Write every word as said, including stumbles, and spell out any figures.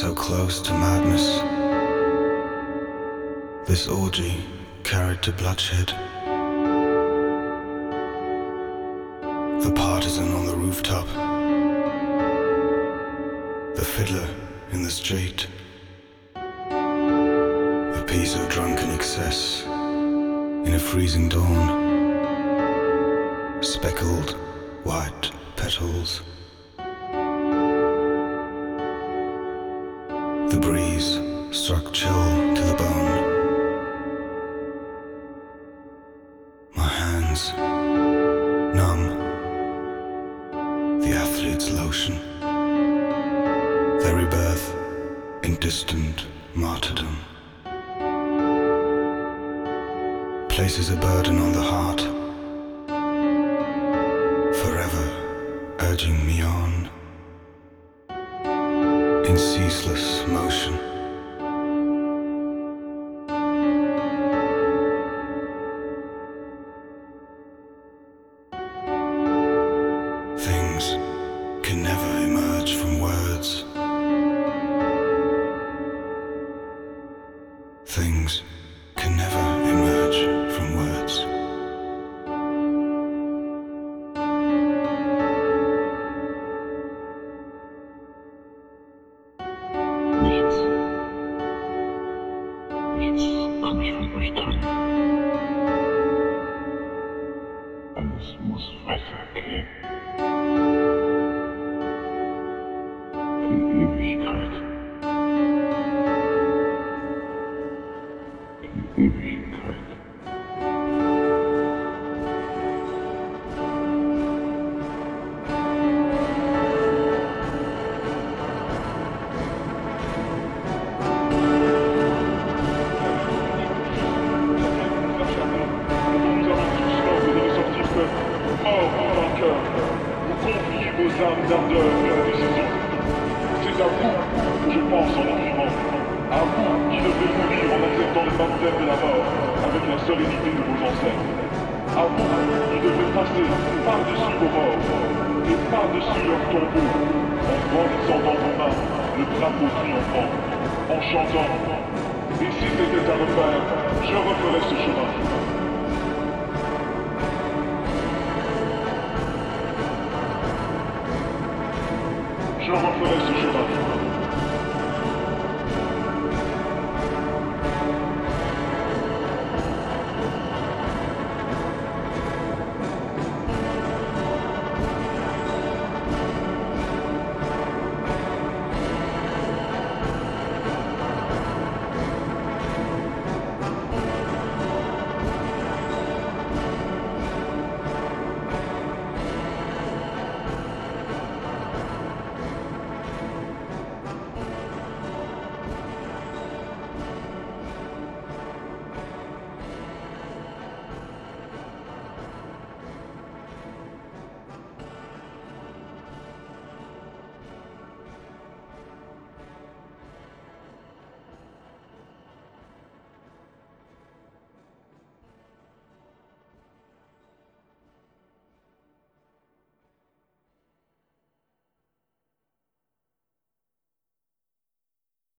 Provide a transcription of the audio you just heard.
so close to madness. This orgy carried to bloodshed. The partisan on the rooftop, the fiddler in the street, a piece of drunken excess in a freezing dawn, speckled white petals. The breeze struck chill to the bone. My hands numb, the athlete's lotion, their rebirth in distant martyrdom places a burden on the heart, forever urging me on in ceaseless motion. Things can never emerge from words. Things can never emerge from words. Nichts. Nichts kann mich von euch trennen. Alles muss weitergehen. Die Ewigkeit. Die Ewigkeit. D'ardeur et la décision. C'est à vous que je pense en argument. À vous qui devez mourir en acceptant le baptême de la mort avec la solennité de vos ancêtres. À vous qui devez passer par-dessus vos morts et par-dessus leurs tombeaux en brandissant dans vos mains le drapeau triomphant, en chantant. Et si c'était à refaire, je referais ce chemin.